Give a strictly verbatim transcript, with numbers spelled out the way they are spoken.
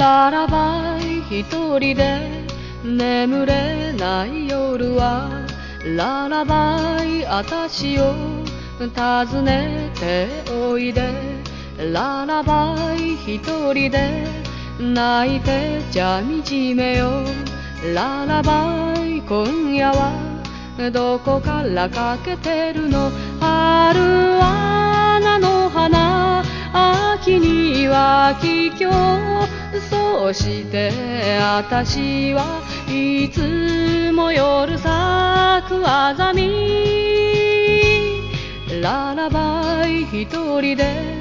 ララバイ一人で眠れない夜はララバイあたしを訪ねておいでララバイ一人で泣いてちゃ惨めよララバイ今夜はどこからかけてるの春は菜の花秋には桔梗そしてあたしはいつも夜咲くあざみララバイ一人で